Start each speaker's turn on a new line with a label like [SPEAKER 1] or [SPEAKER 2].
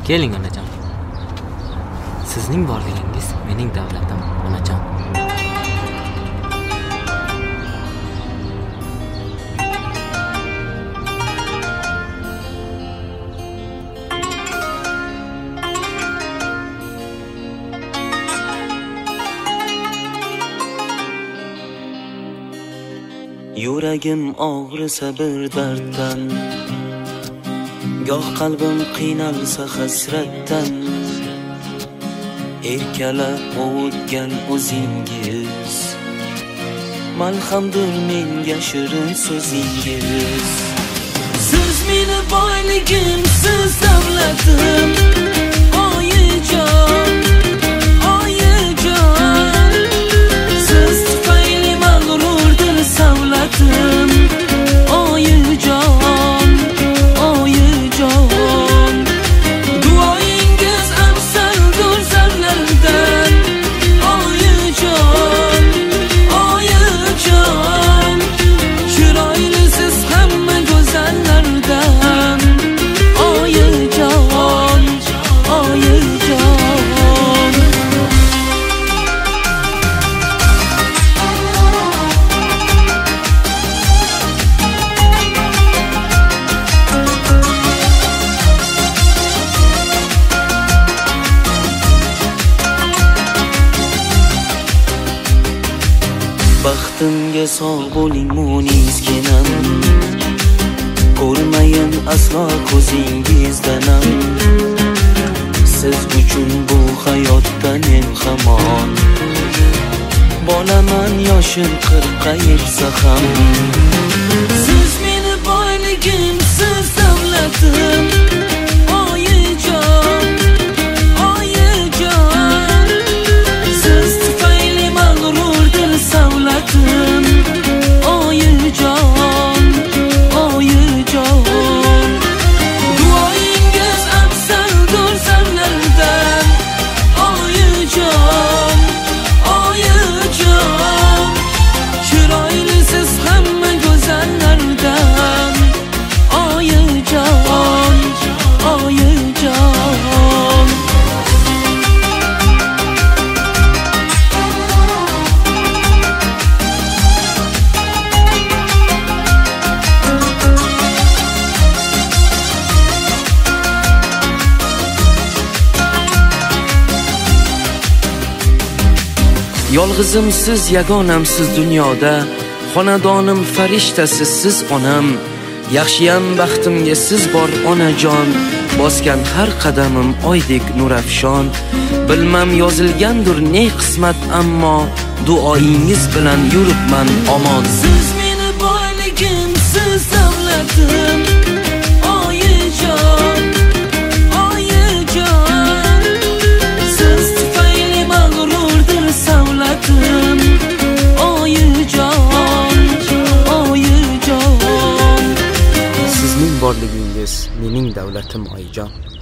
[SPEAKER 1] Keling onajon. Sizning borligingiz mening davlatim, onajon.
[SPEAKER 2] Yuragim og'risa bir darddan, goh qalbim qiynalsa hasratdan, erkalab o'tgan o'zingiz malhamdir menga shirin so'zingiz. Siz meni boyligim, siz davlatim, oyijon, oyijon. Siz tufayli mag'rurdir savlatim, oyijon, oyijon. Duoyingiz afzaldur zarlardan, oyijon, oyijon. Chiroyli siz hamma go'zallardan, oyijon, oyijon. Baxtimga sog' bo'ling munizginam, ko'rmayin aslo ko'zingizdanam. Siz uchun bu hayotdan men hamon bolaman, yoshim 40 yetsa ham. Siz meni boyligim, siz davlatim, oyijon, oyijon. Siz tufayli mag'rurdir savlatim, oyijon, oyijon. Duoyingiz afzaldur zarlardan, oyijon, oyijon. Chiroyli siz hamma go'zallardan, oyijon, oyijon. Yolg'izimsiz, yagonamsiz dunyoda, xonadonim farishtasiz siz onam. Yaxshiyam baxtimga siz bor onajon, bosgan har qadamim oydek nurafshon. Bilmam yozilgandir ne qismat, ammo duoyingiz bilan yuribman omon. Siz meni boyligim, siz davlatim, oyijon, oyijon. Siz tufayli mag'rurdir savlatim, oyijon, oyijon.
[SPEAKER 1] Sizning borligingiz mening davlatim, oyijon.